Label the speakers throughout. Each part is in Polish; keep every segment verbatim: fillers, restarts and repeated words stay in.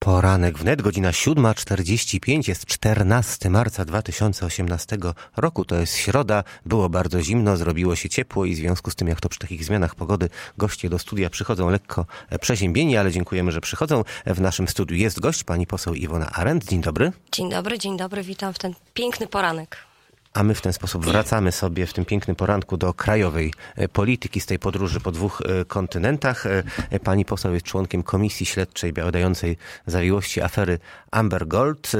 Speaker 1: Poranek wnet, godzina siódma czterdzieści pięć, jest czternastego marca dwa tysiące osiemnastego roku, to jest środa, było bardzo zimno, zrobiło się ciepło i w związku z tym, jak to przy takich zmianach pogody, goście do studia przychodzą lekko przeziębieni, ale dziękujemy, że przychodzą. W naszym studiu jest gość, pani poseł Iwona Arendt. Dzień dobry.
Speaker 2: Dzień dobry, dzień dobry, witam w ten piękny poranek.
Speaker 1: A my w ten sposób wracamy sobie w tym pięknym poranku do krajowej polityki z tej podróży po dwóch kontynentach. Pani poseł jest członkiem Komisji Śledczej badającej zawiłości afery Amber Gold.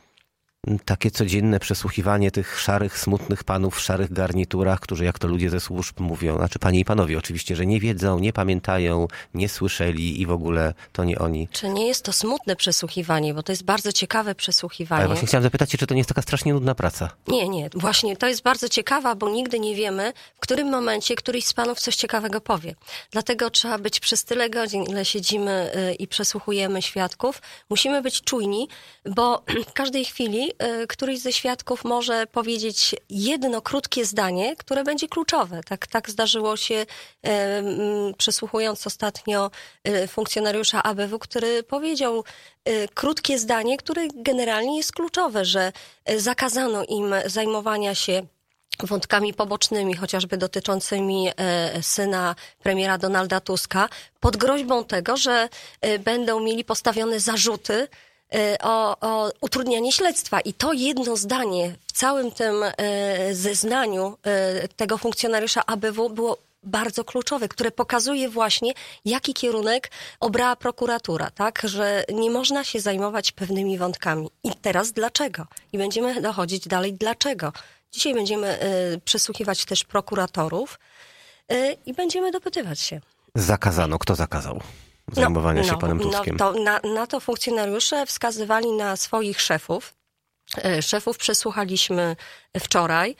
Speaker 1: Takie codzienne przesłuchiwanie tych szarych, smutnych panów w szarych garniturach, którzy, jak to ludzie ze służb mówią, znaczy panie i panowie oczywiście, że nie wiedzą, nie pamiętają, nie słyszeli i w ogóle to nie oni.
Speaker 2: Czy nie jest to smutne przesłuchiwanie, bo to jest bardzo ciekawe przesłuchiwanie.
Speaker 1: Ale właśnie chciałem zapytać się, czy to nie jest taka strasznie nudna praca?
Speaker 2: Nie, nie, właśnie to jest bardzo ciekawa, bo nigdy nie wiemy, w którym momencie któryś z panów coś ciekawego powie. Dlatego trzeba być przez tyle godzin, ile siedzimy i przesłuchujemy świadków, musimy być czujni, bo w każdej chwili któryś ze świadków może powiedzieć jedno krótkie zdanie, które będzie kluczowe. Tak, tak zdarzyło się e, przesłuchując ostatnio e, funkcjonariusza A B W, który powiedział e, krótkie zdanie, które generalnie jest kluczowe, że e, zakazano im zajmowania się wątkami pobocznymi, chociażby dotyczącymi e, syna premiera Donalda Tuska, pod groźbą tego, że e, będą mieli postawione zarzuty O, o utrudnianie śledztwa. I to jedno zdanie w całym tym e, zeznaniu e, tego funkcjonariusza A B W było bardzo kluczowe, które pokazuje właśnie, jaki kierunek obrała prokuratura, tak? Że nie można się zajmować pewnymi wątkami. I teraz dlaczego? I będziemy dochodzić dalej dlaczego. Dzisiaj będziemy e, przesłuchiwać też prokuratorów e, i będziemy dopytywać się.
Speaker 1: Zakazano. Kto zakazał zajmowania no, się no, panem Tuskiem?
Speaker 2: No, to na, na to funkcjonariusze wskazywali na swoich szefów. Szefów przesłuchaliśmy wczoraj.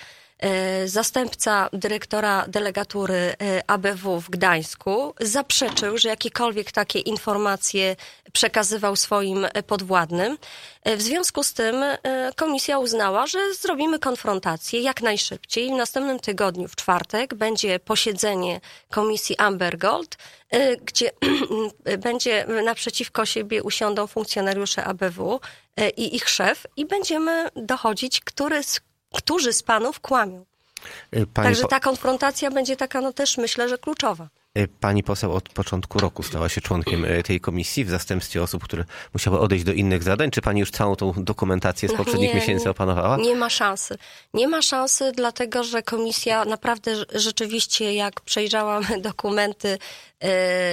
Speaker 2: Zastępca dyrektora delegatury A B W w Gdańsku zaprzeczył, że jakiekolwiek takie informacje przekazywał swoim podwładnym. W związku z tym komisja uznała, że zrobimy konfrontację jak najszybciej. W następnym tygodniu, w czwartek, będzie posiedzenie komisji Amber Gold, gdzie będzie naprzeciwko siebie usiądą funkcjonariusze A B W i ich szef i będziemy dochodzić, który z Którzy z panów kłamią. Pani Także ta konfrontacja będzie taka, no też myślę, że kluczowa.
Speaker 1: Pani poseł od początku roku stała się członkiem tej komisji w zastępstwie osób, które musiały odejść do innych zadań. Czy pani już całą tą dokumentację z poprzednich nie, miesięcy opanowała?
Speaker 2: Nie ma szansy. Nie ma szansy, dlatego że komisja naprawdę rzeczywiście, jak przejrzałam dokumenty yy,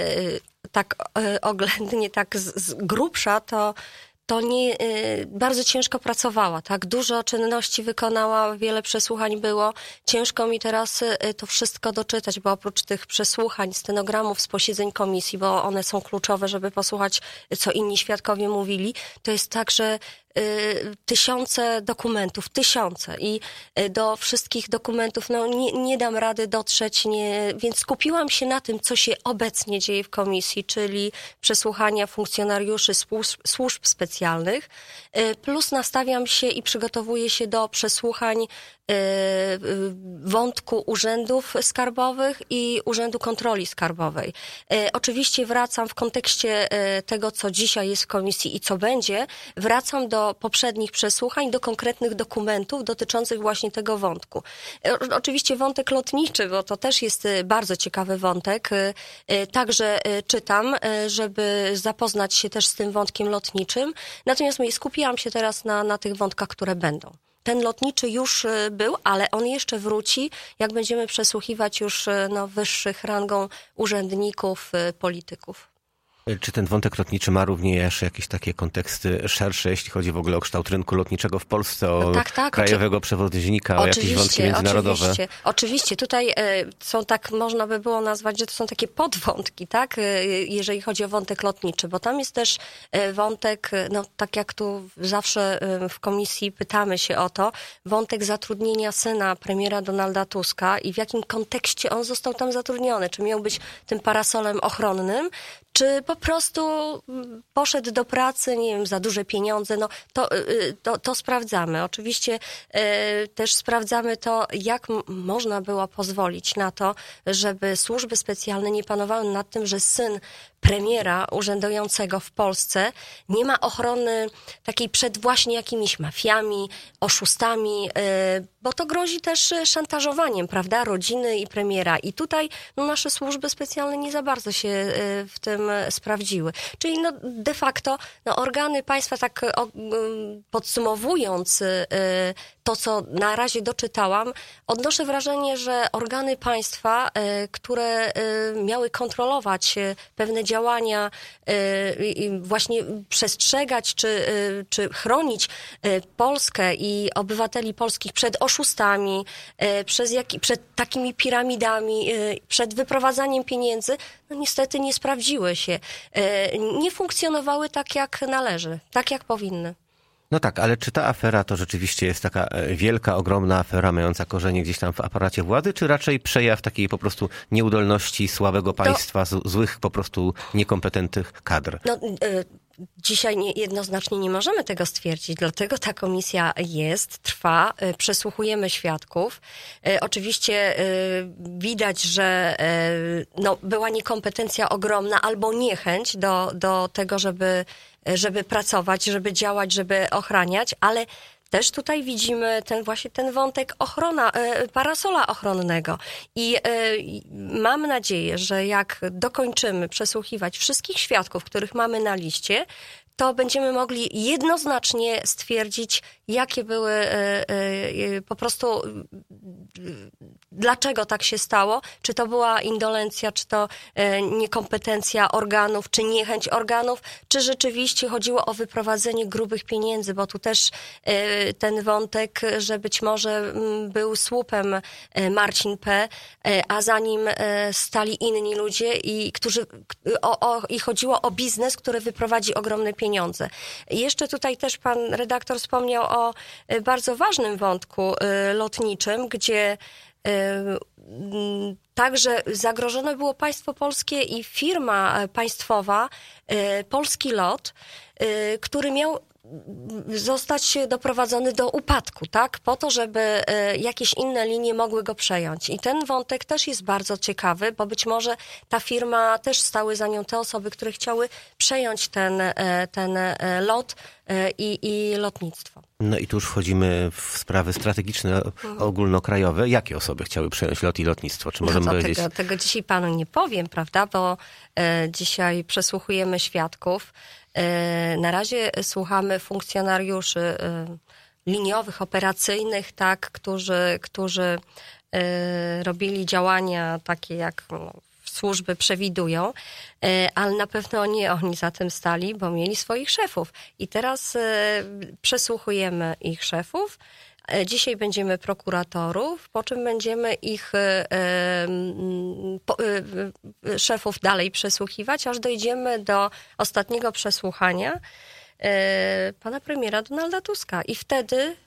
Speaker 2: tak yy, oględnie, tak z, z grubsza, to to nie, y, bardzo ciężko pracowała, tak? Dużo czynności wykonała, wiele przesłuchań było. Ciężko mi teraz y, to wszystko doczytać, bo oprócz tych przesłuchań, stenogramów z posiedzeń komisji, bo one są kluczowe, żeby posłuchać, co inni świadkowie mówili, to jest tak, że y, tysiące dokumentów, tysiące i y, do wszystkich dokumentów no, nie, nie dam rady dotrzeć, nie, więc skupiłam się na tym, co się obecnie dzieje w komisji, czyli przesłuchania funkcjonariuszy służb, służb specjalnych, plus nastawiam się i przygotowuję się do przesłuchań wątku urzędów skarbowych i Urzędu Kontroli Skarbowej. Oczywiście wracam w kontekście tego, co dzisiaj jest w komisji i co będzie, wracam do poprzednich przesłuchań, do konkretnych dokumentów dotyczących właśnie tego wątku. Oczywiście wątek lotniczy, bo to też jest bardzo ciekawy wątek. Także czytam, żeby zapoznać się też z tym wątkiem lotniczym. Natomiast skupiłam się teraz na, na tych wątkach, które będą. Ten lotniczy już był, ale on jeszcze wróci, jak będziemy przesłuchiwać już no, wyższych rangą urzędników, polityków.
Speaker 1: Czy ten wątek lotniczy ma również jakieś takie konteksty szersze, jeśli chodzi w ogóle o kształt rynku lotniczego w Polsce, o no tak, tak, krajowego oczy... przewoźnika, o jakieś wątki międzynarodowe?
Speaker 2: Oczywiście, oczywiście. Tutaj e, są tak, można by było nazwać, że to są takie podwątki, tak, e, jeżeli chodzi o wątek lotniczy, bo tam jest też e, wątek, no tak jak tu zawsze e, w komisji pytamy się o to, wątek zatrudnienia syna premiera Donalda Tuska i w jakim kontekście on został tam zatrudniony. Czy miał być tym parasolem ochronnym, czy po prostu poszedł do pracy, nie wiem, za duże pieniądze, no to, to, to sprawdzamy. Oczywiście e, też sprawdzamy to, jak m- można było pozwolić na to, żeby służby specjalne nie panowały nad tym, że syn premiera urzędującego w Polsce nie ma ochrony takiej przed właśnie jakimiś mafiami, oszustami, bo to grozi też szantażowaniem, prawda, rodziny i premiera. I tutaj no, nasze służby specjalne nie za bardzo się w tym sprawdziły. Czyli no, de facto no, organy państwa, tak podsumowując to, co na razie doczytałam, odnoszę wrażenie, że organy państwa, które miały kontrolować pewne działania, właśnie przestrzegać czy, czy chronić Polskę i obywateli polskich przed oszustami, przez jak, przed takimi piramidami, przed wyprowadzaniem pieniędzy, no niestety nie sprawdziły się. Nie funkcjonowały tak, jak należy, tak, jak powinny.
Speaker 1: No tak, ale czy ta afera to rzeczywiście jest taka wielka, ogromna afera mająca korzenie gdzieś tam w aparacie władzy, czy raczej przejaw takiej po prostu nieudolności, słabego państwa, to... złych, po prostu niekompetentnych kadr?
Speaker 2: No, y- Dzisiaj nie, jednoznacznie nie możemy tego stwierdzić, dlatego ta komisja jest, trwa, przesłuchujemy świadków. Oczywiście widać, że no, była niekompetencja ogromna albo niechęć do, do tego, żeby, żeby pracować, żeby działać, żeby ochraniać, ale też tutaj widzimy ten właśnie ten wątek ochrona, parasola ochronnego. I mam nadzieję, że jak dokończymy przesłuchiwać wszystkich świadków, których mamy na liście, to będziemy mogli jednoznacznie stwierdzić, jakie były po prostu, dlaczego tak się stało, czy to była indolencja, czy to niekompetencja organów, czy niechęć organów, czy rzeczywiście chodziło o wyprowadzenie grubych pieniędzy, bo tu też ten wątek, że być może był słupem Marcin P., a za nim stali inni ludzie, i którzy o, o, i chodziło o biznes, który wyprowadzi ogromne pieniądze. Pieniądze. Jeszcze tutaj też pan redaktor wspomniał o bardzo ważnym wątku lotniczym, gdzie także zagrożone było państwo polskie i firma państwowa Polski Lot, który miał zostać doprowadzony do upadku, tak? Po to, żeby jakieś inne linie mogły go przejąć. I ten wątek też jest bardzo ciekawy, bo być może ta firma, też stały za nią te osoby, które chciały przejąć ten, ten lot i, i lotnictwo.
Speaker 1: No i tu już wchodzimy w sprawy strategiczne, ogólnokrajowe. Jakie osoby chciały przejąć lot i lotnictwo? Czy możemy
Speaker 2: no
Speaker 1: powiedzieć?
Speaker 2: Tego, tego dzisiaj panu nie powiem, prawda? Bo e, dzisiaj przesłuchujemy świadków. E, na razie słuchamy funkcjonariuszy e, liniowych, operacyjnych, tak, którzy, którzy e, robili działania takie, jak no, służby przewidują, ale na pewno nie oni za tym stali, bo mieli swoich szefów. I teraz przesłuchujemy ich szefów. Dzisiaj będziemy prokuratorów, po czym będziemy ich szefów dalej przesłuchiwać, aż dojdziemy do ostatniego przesłuchania pana premiera Donalda Tuska. I wtedy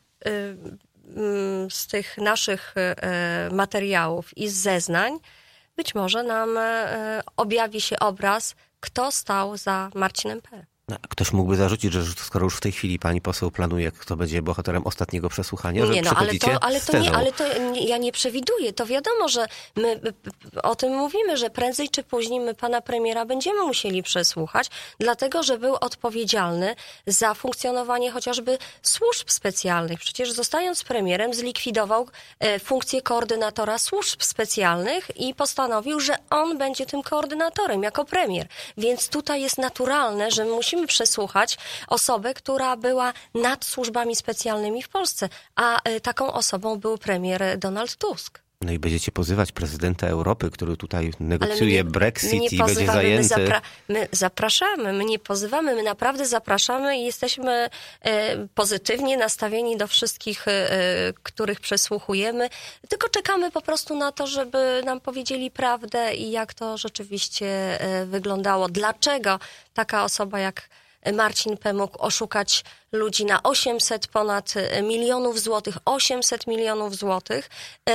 Speaker 2: z tych naszych materiałów i z zeznań być może nam e, objawi się obraz, kto stał za Marcinem P.
Speaker 1: No, ktoś mógłby zarzucić, że skoro już w tej chwili pani poseł planuje, kto będzie bohaterem ostatniego przesłuchania, że
Speaker 2: nie, no, ale to, ale to nie, ale to nie, ja nie przewiduję. To wiadomo, że my o tym mówimy, że prędzej czy później my pana premiera będziemy musieli przesłuchać, dlatego, że był odpowiedzialny za funkcjonowanie chociażby służb specjalnych. Przecież zostając premierem zlikwidował e, funkcję koordynatora służb specjalnych i postanowił, że on będzie tym koordynatorem jako premier. Więc tutaj jest naturalne, że musimy przesłuchać osobę, która była nad służbami specjalnymi w Polsce, a taką osobą był premier Donald Tusk.
Speaker 1: No i będziecie pozywać prezydenta Europy, który tutaj negocjuje
Speaker 2: nie,
Speaker 1: Brexit i będzie zajęty.
Speaker 2: My, zapra- my zapraszamy, my nie pozywamy, my naprawdę zapraszamy i jesteśmy e, pozytywnie nastawieni do wszystkich, e, których przesłuchujemy. Tylko czekamy po prostu na to, żeby nam powiedzieli prawdę i jak to rzeczywiście e, wyglądało. Dlaczego taka osoba jak Marcin P. mógł oszukać ludzi na osiemset ponad milionów złotych, osiemset milionów złotych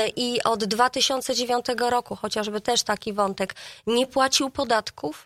Speaker 2: i od dwa tysiące dziewiątego roku, chociażby też taki wątek, nie płacił podatków,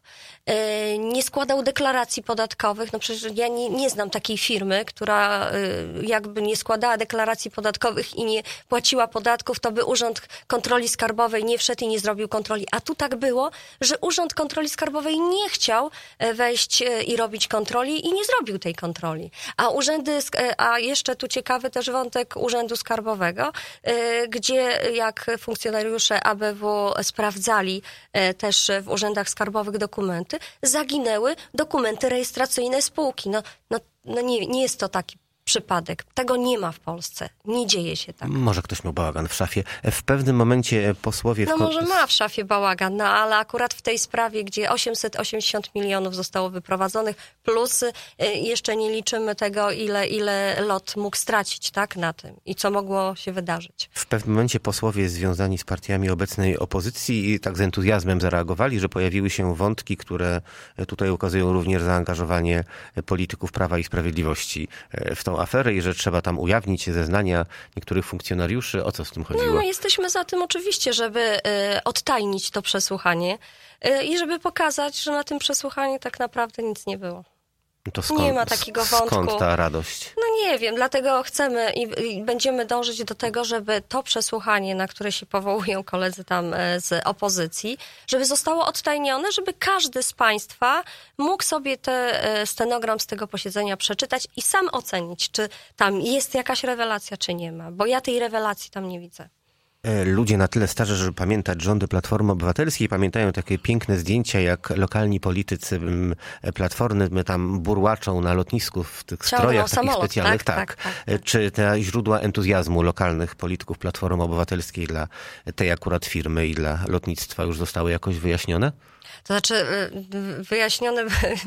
Speaker 2: nie składał deklaracji podatkowych. No przecież ja nie, nie znam takiej firmy, która jakby nie składała deklaracji podatkowych i nie płaciła podatków, to by Urząd Kontroli Skarbowej nie wszedł i nie zrobił kontroli. A tu tak było, że Urząd Kontroli Skarbowej nie chciał wejść i robić kontroli i nie zrobił tej kontroli. A urzędy, a jeszcze tu ciekawy też wątek Urzędu Skarbowego, gdzie jak funkcjonariusze A B W sprawdzali też w urzędach skarbowych dokumenty, zaginęły dokumenty rejestracyjne spółki. No, no, no nie, nie jest to taki przypadek. Tego nie ma w Polsce. Nie dzieje się tak.
Speaker 1: Może ktoś miał bałagan w szafie. W pewnym momencie posłowie... W
Speaker 2: no może ma w szafie bałagan, no ale akurat w tej sprawie, gdzie osiemset osiemdziesiąt milionów zostało wyprowadzonych, plus jeszcze nie liczymy tego, ile, ile lot mógł stracić, tak, na tym i co mogło się wydarzyć.
Speaker 1: W pewnym momencie posłowie związani z partiami obecnej opozycji tak z entuzjazmem zareagowali, że pojawiły się wątki, które tutaj ukazują również zaangażowanie polityków Prawa i Sprawiedliwości w tą aferę i że trzeba tam ujawnić zeznania niektórych funkcjonariuszy. O co w tym chodziło?
Speaker 2: No, jesteśmy za tym oczywiście, żeby y, odtajnić to przesłuchanie y, i żeby pokazać, że na tym przesłuchaniu tak naprawdę nic nie było.
Speaker 1: To skąd,
Speaker 2: nie ma takiego wątku.
Speaker 1: Skąd ta radość?
Speaker 2: No nie wiem, dlatego chcemy i, i będziemy dążyć do tego, żeby to przesłuchanie, na które się powołują koledzy tam z opozycji, żeby zostało odtajnione, żeby każdy z państwa mógł sobie te stenogram z tego posiedzenia przeczytać i sam ocenić, czy tam jest jakaś rewelacja, czy nie ma. Bo ja tej rewelacji tam nie widzę.
Speaker 1: Ludzie na tyle starzy, żeby pamiętać rządy Platformy Obywatelskiej, pamiętają takie piękne zdjęcia, jak lokalni politycy Platformy tam burłaczą na lotnisku w tych
Speaker 2: Ciągną
Speaker 1: strojach takich
Speaker 2: samolot,
Speaker 1: specjalnych.
Speaker 2: tak,
Speaker 1: Tak,
Speaker 2: tak, tak, tak.
Speaker 1: Czy te źródła entuzjazmu lokalnych polityków Platformy Obywatelskiej dla tej akurat firmy i dla lotnictwa już zostały jakoś wyjaśnione?
Speaker 2: To znaczy wyjaśnione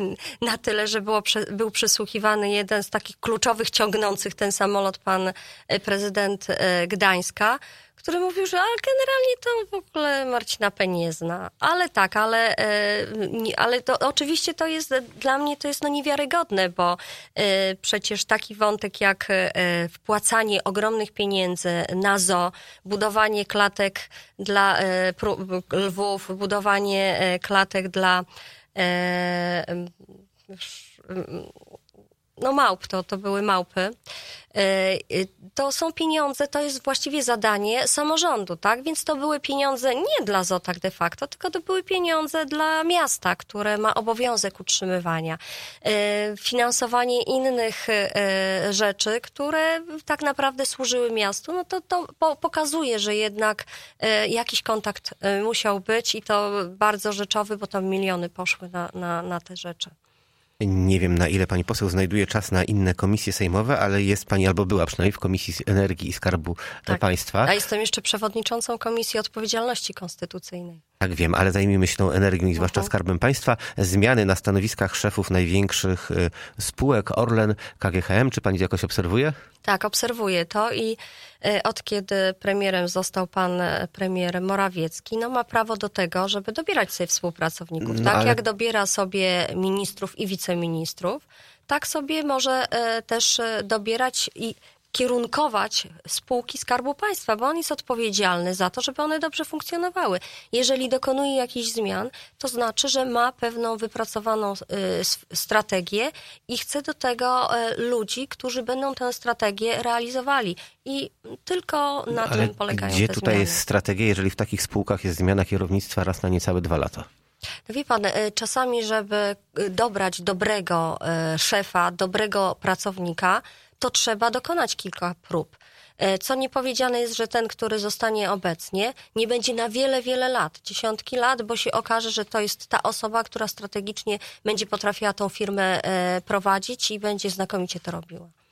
Speaker 2: na tyle, że było, był przesłuchiwany jeden z takich kluczowych ciągnących ten samolot, pan prezydent Gdańska, który mówił, że ale generalnie to w ogóle Marcina P. nie zna. Ale tak, ale, ale to oczywiście to jest, dla mnie to jest no niewiarygodne, bo przecież taki wątek jak wpłacanie ogromnych pieniędzy na zoo, budowanie klatek dla lwów, budowanie klatek dla no małp, to, to były małpy. To są pieniądze, to jest właściwie zadanie samorządu, tak? Więc to były pieniądze nie dla zoo tak de facto, tylko to były pieniądze dla miasta, które ma obowiązek utrzymywania. Finansowanie innych rzeczy, które tak naprawdę służyły miastu, no to, to pokazuje, że jednak jakiś kontakt musiał być i to bardzo rzeczowy, bo tam miliony poszły na, na, na te rzeczy.
Speaker 1: Nie wiem, na ile pani poseł znajduje czas na inne komisje sejmowe, ale jest pani, albo była przynajmniej w Komisji Energii i Skarbu
Speaker 2: tak.
Speaker 1: Państwa.
Speaker 2: A jestem jeszcze przewodniczącą Komisji Odpowiedzialności Konstytucyjnej.
Speaker 1: Tak wiem, ale zajmijmy się tą energią i zwłaszcza
Speaker 2: uh-huh.
Speaker 1: Skarbem Państwa. Zmiany na stanowiskach szefów największych spółek, Orlen, K G H M. Czy pani jakoś obserwuje?
Speaker 2: Tak, obserwuję to i od kiedy premierem został pan premier Morawiecki, no ma prawo do tego, żeby dobierać sobie współpracowników.
Speaker 1: No,
Speaker 2: tak
Speaker 1: ale...
Speaker 2: jak dobiera sobie ministrów i wiceministrów, tak sobie może też dobierać i kierunkować spółki Skarbu Państwa, bo on jest odpowiedzialny za to, żeby one dobrze funkcjonowały. Jeżeli dokonuje jakichś zmian, to znaczy, że ma pewną wypracowaną y, strategię i chce do tego y, ludzi, którzy będą tę strategię realizowali. I tylko na
Speaker 1: Ale
Speaker 2: tym polegają
Speaker 1: gdzie
Speaker 2: te
Speaker 1: tutaj
Speaker 2: zmiany.
Speaker 1: jest strategia, jeżeli w takich spółkach jest zmiana kierownictwa raz na niecałe dwa lata?
Speaker 2: No wie pan, czasami, żeby dobrać dobrego szefa, dobrego pracownika, to trzeba dokonać kilka prób. Co nie powiedziane jest, że ten, który zostanie obecnie, nie będzie na wiele, wiele lat, dziesiątki lat, bo się okaże, że to jest ta osoba, która strategicznie będzie potrafiła tą firmę prowadzić i będzie znakomicie to robiła.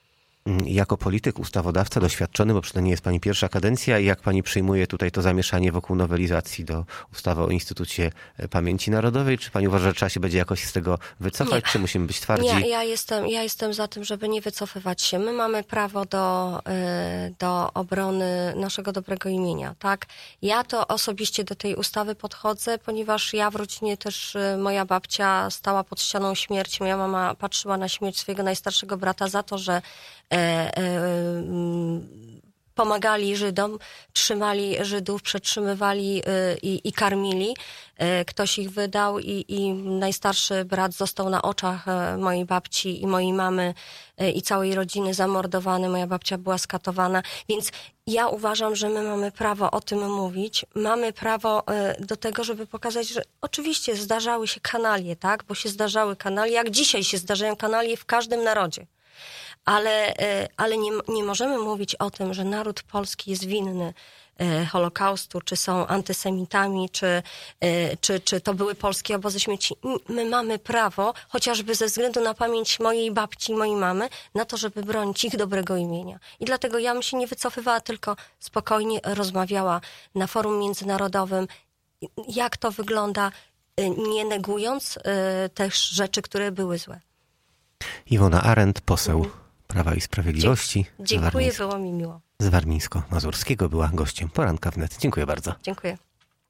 Speaker 1: Jako polityk, ustawodawca doświadczony, bo przynajmniej jest pani pierwsza kadencja, jak pani przyjmuje tutaj to zamieszanie wokół nowelizacji do ustawy o Instytucie Pamięci Narodowej? Czy pani uważa, że trzeba się będzie jakoś z tego wycofać, nie. czy musimy być twardzi?
Speaker 2: Nie, ja jestem, ja jestem za tym, żeby nie wycofywać się. My mamy prawo do, do obrony naszego dobrego imienia, tak? Ja to osobiście do tej ustawy podchodzę, ponieważ ja w rodzinie też, moja babcia stała pod ścianą śmierci, moja mama patrzyła na śmierć swojego najstarszego brata za to, że E, e, pomagali Żydom, trzymali Żydów, przetrzymywali e, i, i karmili. E, ktoś ich wydał i, i najstarszy brat został na oczach e, mojej babci i mojej mamy e, i całej rodziny zamordowany. Moja babcia była skatowana. Więc ja uważam, że my mamy prawo o tym mówić. Mamy prawo e, do tego, żeby pokazać, że oczywiście zdarzały się kanalie, tak? Bo się zdarzały kanalie, jak dzisiaj się zdarzają kanalie w każdym narodzie. Ale, ale nie, nie możemy mówić o tym, że naród polski jest winny Holokaustu, czy są antysemitami, czy, czy, czy to były polskie obozy śmierci. My mamy prawo, chociażby ze względu na pamięć mojej babci i mojej mamy, na to, żeby bronić ich dobrego imienia. I dlatego ja bym się nie wycofywała, tylko spokojnie rozmawiała na forum międzynarodowym, jak to wygląda, nie negując też rzeczy, które były złe.
Speaker 1: Iwona Arendt, poseł Prawa i Sprawiedliwości.
Speaker 2: Dziękuję, było mi miło.
Speaker 1: Z Warmińsko-Mazurskiego była gościem Poranka Wnet. Dziękuję bardzo.
Speaker 2: Dziękuję.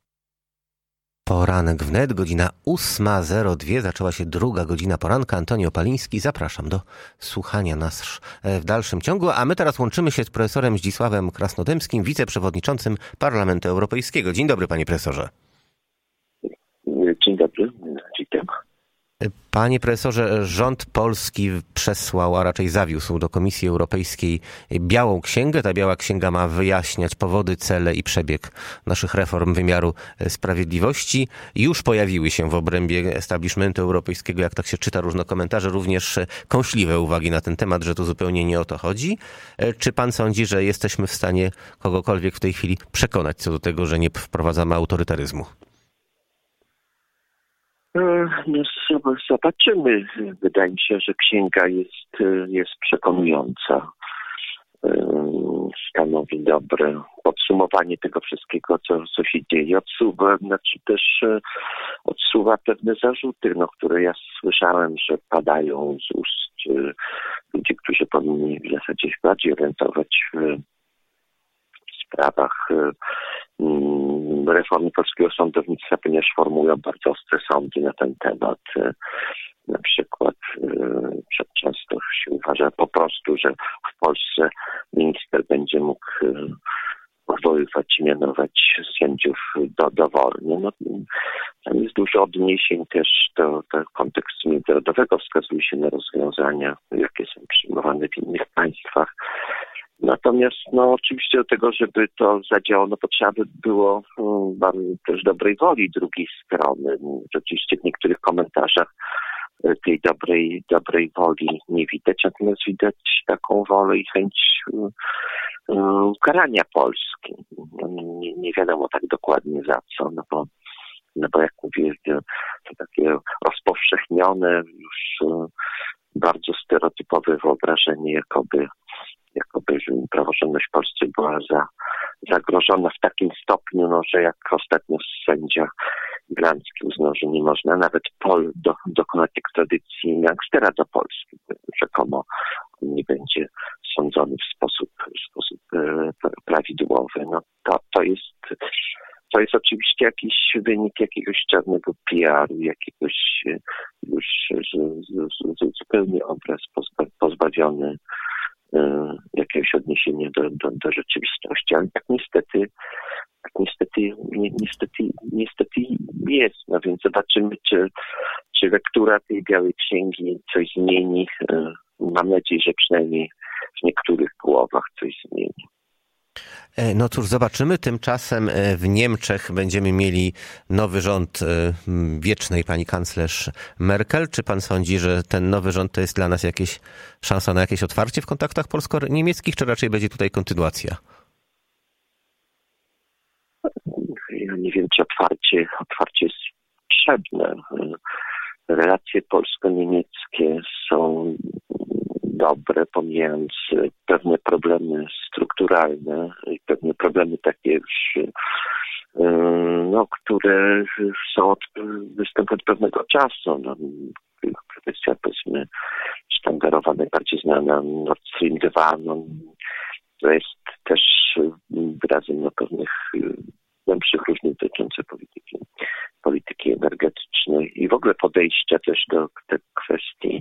Speaker 1: Poranek Wnet, godzina ósma zero dwa. Zaczęła się druga godzina poranka. Antoni Opaliński. Zapraszam do słuchania nas w dalszym ciągu. A my teraz łączymy się z profesorem Zdzisławem Krasnodębskim, wiceprzewodniczącym Parlamentu Europejskiego. Dzień dobry, panie profesorze.
Speaker 3: Dzień dobry, witam.
Speaker 1: Panie profesorze, rząd polski przesłał, a raczej zawiózł do Komisji Europejskiej białą księgę. Ta biała księga ma wyjaśniać powody, cele i przebieg naszych reform wymiaru sprawiedliwości. Już pojawiły się w obrębie establishmentu europejskiego, jak tak się czyta różne komentarze, również kąśliwe uwagi na ten temat, że tu zupełnie nie o to chodzi. Czy pan sądzi, że jesteśmy w stanie kogokolwiek w tej chwili przekonać co do tego, że nie wprowadzamy autorytaryzmu?
Speaker 3: No, zobaczymy. Wydaje mi się, że księga jest, jest przekonująca. Stanowi dobre podsumowanie tego wszystkiego, co, co się dzieje. Odsuwa, znaczy też odsuwa pewne zarzuty, no, które ja słyszałem, że padają z ust ludzi, którzy powinni w zasadzie się bardziej orientować w sprawach reformy polskiego sądownictwa, ponieważ formułują bardzo ostre sądy na ten temat. Na przykład często się uważa po prostu, że w Polsce minister będzie mógł odwoływać i mianować sędziów do, dowolnie. No, tam jest dużo odniesień też do, do kontekstu międzynarodowego, wskazuje się na rozwiązania, jakie są przyjmowane w innych państwach. Natomiast no oczywiście do tego, żeby to zadziałało, no potrzeba by było um, też dobrej woli drugiej strony. Rzeczywiście w niektórych komentarzach tej dobrej, dobrej woli nie widać, natomiast widać taką wolę i chęć um, um, karania Polski. No, nie, nie wiadomo tak dokładnie za co, no bo, no bo jak mówię, to takie rozpowszechnione już um, bardzo stereotypowe wyobrażenie, jakoby jakoby praworządność w Polsce była za, zagrożona w takim stopniu, no, że jak ostatnio sędzia irlandzki uznał, że nie można nawet Pol do, dokonać ekstradycji gangstera do Polski. Rzekomo on nie będzie sądzony w sposób, w sposób e, prawidłowy. No, to, to jest to jest oczywiście jakiś wynik jakiegoś czarnego P R u, jakiegoś już z, z, z, zupełnie obraz pozba, pozbawiony jakiegoś odniesienia do, do, do rzeczywistości, ale tak niestety, tak niestety, ni, niestety, niestety jest. No więc zobaczymy, czy, czy lektura tej białej księgi coś zmieni. Mam nadzieję, że przynajmniej w niektórych głowach coś zmieni.
Speaker 1: No cóż, zobaczymy. Tymczasem w Niemczech będziemy mieli nowy rząd wiecznej pani kanclerz Merkel. Czy pan sądzi, że ten nowy rząd to jest dla nas jakieś szansa na jakieś otwarcie w kontaktach polsko-niemieckich, czy raczej będzie tutaj kontynuacja?
Speaker 3: Ja nie wiem, czy otwarcie, otwarcie jest potrzebne. Relacje polsko-niemieckie są dobre, pomijając pewne problemy strukturalne i pewne problemy takie już, no, które są od, występują od pewnego czasu. No, kwestia, powiedzmy, sztandarowa, najbardziej znana Nord Stream dwa, no, to jest też wyrazem no, pewnych głębszych różnic dotyczących polityki, polityki energetycznej i w ogóle podejścia też do tej kwestii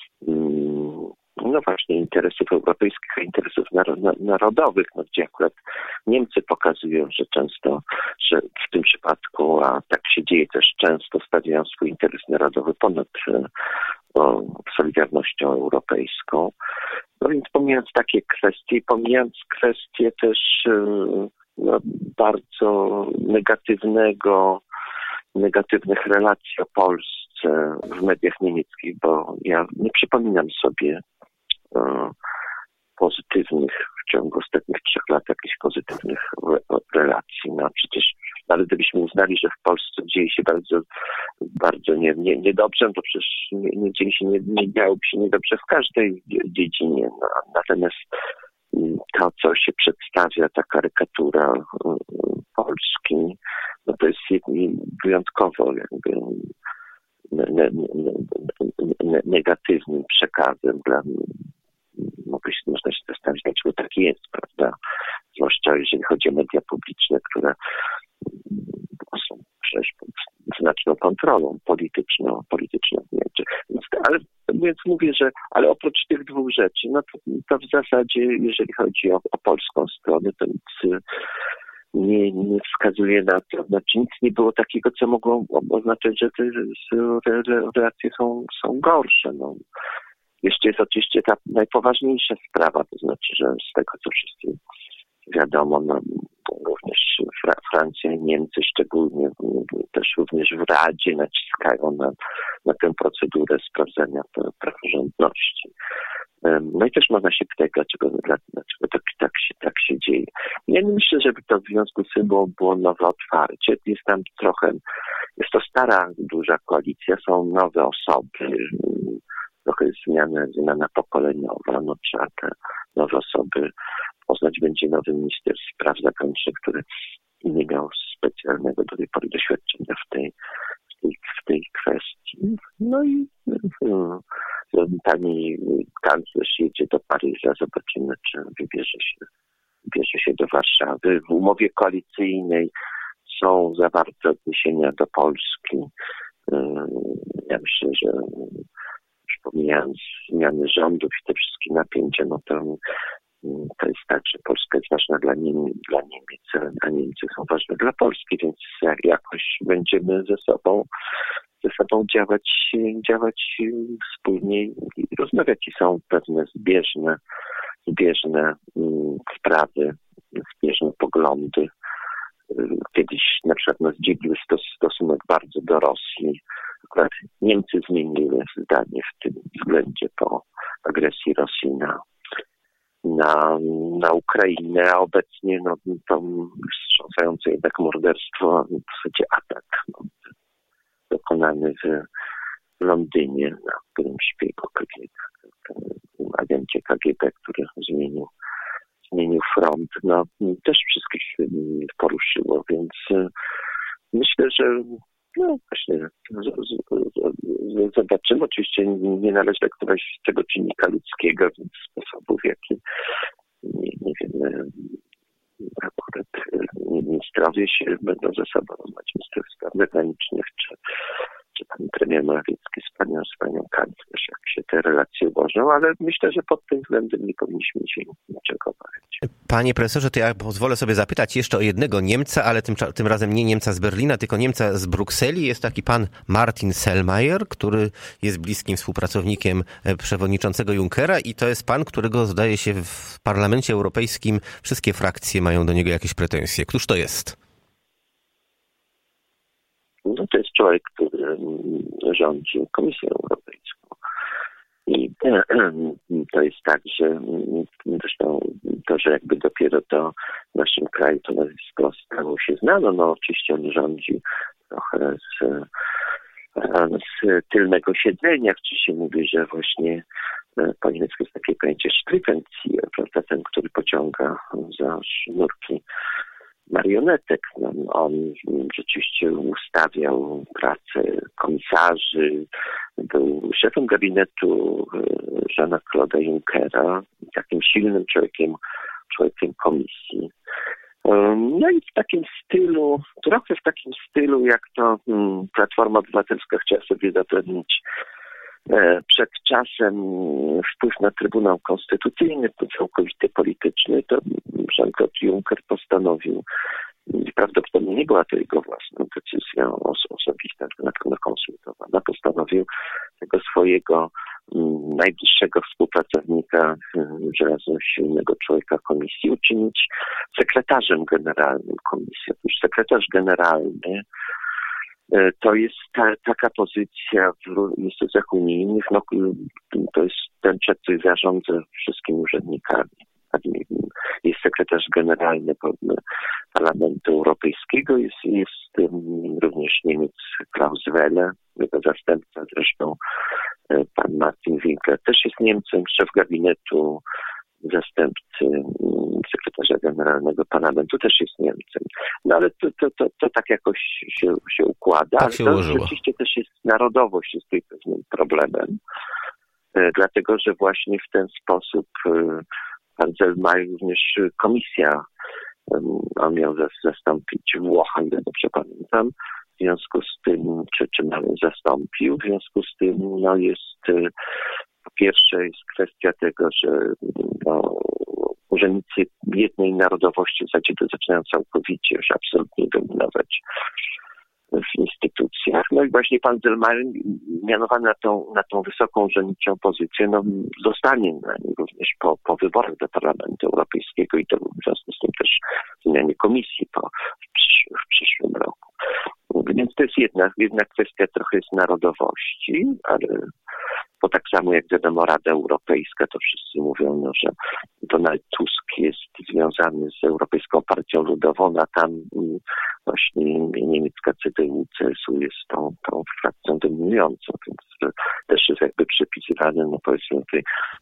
Speaker 3: no właśnie interesów europejskich, a interesów narodowych, no, gdzie akurat Niemcy pokazują, że często, że w tym przypadku, a tak się dzieje też często, stawiają swój interes narodowy ponad o, Solidarnością Europejską. No więc pomijając takie kwestie, pomijając kwestie też no, bardzo negatywnego, negatywnych relacji o Polsce w mediach niemieckich, bo ja nie przypominam sobie e, pozytywnych w ciągu ostatnich trzech lat jakichś pozytywnych re, relacji. No przecież nawet gdybyśmy uznali, że w Polsce dzieje się bardzo, bardzo nie, nie, niedobrze, to przecież nie, nie dzieje się, nie, nie działoby się niedobrze w każdej dziedzinie. No, natomiast to, co się przedstawia, ta karykatura Polski, no to jest wyjątkowo jakby ne, ne, ne, negatywnym przekazem dla mogę się, można się zastanowić, dlaczego tak jest, prawda? Zwłaszcza jeżeli chodzi o media publiczne, które są przecież pod znaczną kontrolą polityczną, polityczną w Niemczech. Więc, ale więc mówię, że ale oprócz tych dwóch rzeczy, no to, to w zasadzie, jeżeli chodzi o, o polską stronę, to nic nie, nie wskazuje na to, znaczy nic nie było takiego, co mogło oznaczać, że te relacje są, są gorsze. No. Jeszcze jest oczywiście ta najpoważniejsza sprawa, to znaczy, że z tego, co wszyscy wiadomo, no, również Fra- Francja i Niemcy szczególnie, też również w Radzie naciskają na, na tę procedurę sprawdzania praworządności. No i też można się pytać, dlaczego, dlaczego tak, tak, się, tak się dzieje. Ja nie myślę, żeby to w związku z tym było, było nowe otwarcie. Jest tam trochę, jest to stara, duża koalicja, są nowe osoby, trochę jest zmiana, zmiana pokoleniowa, no trzeba te nowe osoby poznać. Będzie nowy minister spraw zagranicznych, który nie miał specjalnego do tej pory doświadczenia w tej, w tej, w tej kwestii. No i no, pani kanclerz jedzie do Paryża, zobaczymy, czy wybierze się, wybierze się do Warszawy. W umowie koalicyjnej są zawarte odniesienia do Polski. Ja myślę, że już pomijając zmiany rządów i te wszystkie napięcia, no to to jest tak, że Polska jest ważna dla, Niem- dla Niemiec, a Niemcy są ważne dla Polski, więc jakoś będziemy ze sobą, ze sobą działać, działać wspólnie i rozmawiać. I są pewne zbieżne, zbieżne sprawy, zbieżne poglądy. Kiedyś na przykład nas dzieliły stosunek bardzo do Rosji. Akurat Niemcy zmieniły zdanie w tym względzie po agresji Rosji na Na, na Ukrainę, a obecnie no, to wstrząsające jednak morderstwo, w zasadzie atak no, dokonany w Londynie, na którym szpiegu K G B, agencie K G B, który zmienił, zmienił front, no też wszystkich poruszyło, więc myślę, że no właśnie zobaczymy. Oczywiście nie należy lekceważyć tego czynnika ludzkiego, więc sposobów, w jaki nie, nie wiem, akurat ministrowie się będą ze sobą rozmawiać, ministrowie spraw zagranicznych, czy, czy pan premier Morawiecki z panią, z panią kanclerz, jak się te relacje ułożą, ale myślę, że pod tym względem nie powinniśmy się niczego obawiać.
Speaker 1: Panie profesorze, to ja pozwolę sobie zapytać jeszcze o jednego Niemca, ale tym, tym razem nie Niemca z Berlina, tylko Niemca z Brukseli. Jest taki pan Martin Selmayr, który jest bliskim współpracownikiem przewodniczącego Junckera i to jest pan, którego zdaje się w Parlamencie Europejskim wszystkie frakcje mają do niego jakieś pretensje. Któż to jest?
Speaker 3: No to jest człowiek, który rządzi Komisją Europejską. I to jest tak, że zresztą to, że jakby dopiero to w naszym kraju to nazwisko stało się znane, no oczywiście on rządzi trochę z, z tylnego siedzenia, czy się mówi, że właśnie po niemiecku jest takie pojęcie Strippenzieher, prawda, ten, który pociąga za sznurki marionetek. No, on rzeczywiście ustawiał pracę komisarzy, był szefem gabinetu Jeana-Claude'a Junckera, takim silnym człowiekiem, człowiekiem komisji. No i w takim stylu, trochę w takim stylu, jak to Platforma Obywatelska chciała sobie zapewnić przed czasem wpływ na Trybunał Konstytucyjny, to całkowity polityczny, to Jean-Claude Juncker postanowił, prawdopodobnie nie była to jego własna decyzja osobista, na pewno konsultowana, postanowił tego swojego najbliższego współpracownika, żelazno silnego człowieka komisji, uczynić sekretarzem generalnym komisji. Otóż sekretarz generalny to jest ta, taka pozycja w instytucjach unijnych, no, to jest ten człowiek, który zarządza wszystkimi urzędnikami. Jest sekretarz generalny Parlamentu Europejskiego, jest, jest również Niemiec Klaus Welle, jego zastępca zresztą pan Martin Winkler też jest Niemcem, szef gabinetu zastępcy sekretarza generalnego parlamentu też jest Niemcem. No ale to, to, to, to tak jakoś się, się układa.
Speaker 1: Tak się
Speaker 3: to
Speaker 1: ułożyło.
Speaker 3: Rzeczywiście też jest narodowość, jest tutaj pewnym problemem, e, dlatego że właśnie w ten sposób e, pan Selmayr, również komisja, e, on miał zastąpić Włocha, ile dobrze pamiętam, w związku z tym, czy, czy nawet zastąpił, w związku z tym no jest... E, Po pierwsze jest kwestia tego, że no, urzędnicy jednej narodowości w zasadzie to zaczynają całkowicie już absolutnie dominować w instytucjach. No i właśnie pan Selmayr mianowany na tą, na tą wysoką urzędniczą pozycję, no zostanie na niej również po, po wyborach do Parlamentu Europejskiego i to w związku z tym też w zmianie komisji po, w, przysz, w przyszłym roku. Więc to jest jedna, jedna kwestia trochę jest narodowości, ale bo tak samo jak wiadomo Rada Europejska, to wszyscy mówią, no, że Donald Tusk jest związany z Europejską Partią Ludową, a tam właśnie niemiecka C D U, C S U jest tą, tą frakcją dominującą, więc też jest jakby przypisywany, no powiedzmy tutaj.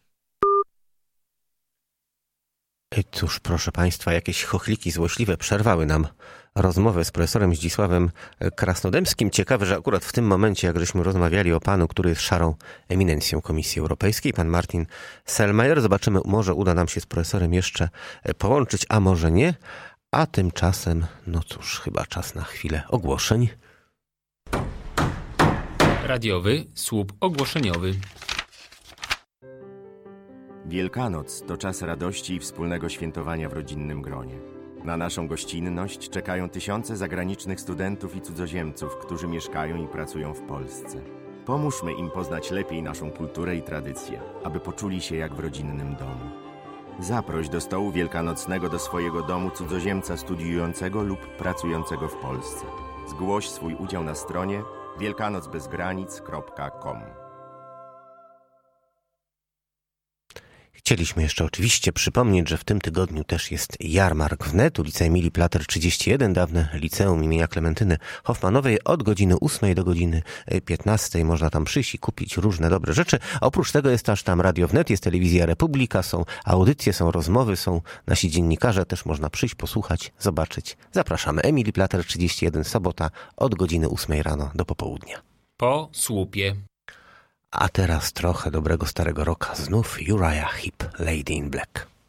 Speaker 1: Cóż, proszę Państwa, jakieś chochliki złośliwe przerwały nam rozmowę z profesorem Zdzisławem Krasnodębskim. Ciekawe, że akurat w tym momencie, jak żeśmy rozmawiali o panu, który jest szarą eminencją Komisji Europejskiej, pan Martin Selmayr. Zobaczymy, może uda nam się z profesorem jeszcze połączyć, a może nie. A tymczasem, no cóż, chyba czas na chwilę ogłoszeń.
Speaker 4: Radiowy słup ogłoszeniowy.
Speaker 5: Wielkanoc to czas radości i wspólnego świętowania w rodzinnym gronie. Na naszą gościnność czekają tysiące zagranicznych studentów i cudzoziemców, którzy mieszkają i pracują w Polsce. Pomóżmy im poznać lepiej naszą kulturę i tradycje, aby poczuli się jak w rodzinnym domu. Zaproś do stołu wielkanocnego do swojego domu cudzoziemca studiującego lub pracującego w Polsce. Zgłoś swój udział na stronie wielkanocbezgranic kropka com.
Speaker 1: Chcieliśmy jeszcze oczywiście przypomnieć, że w tym tygodniu też jest jarmark w net, ulica Emilii Plater trzydzieści jeden, dawne liceum imienia Klementyny Hoffmanowej. Od godziny ósmej do godziny piętnastej można tam przyjść i kupić różne dobre rzeczy. A oprócz tego jest też tam Radio Wnet, jest telewizja Republika, są audycje, są rozmowy, są nasi dziennikarze, też można przyjść, posłuchać, zobaczyć. Zapraszamy. Emilii Plater trzydzieści jeden, sobota od godziny ósmej rano do popołudnia.
Speaker 4: Po słupie.
Speaker 1: A teraz trochę dobrego starego rocka. Znów Uriah Heep, Lady in Black.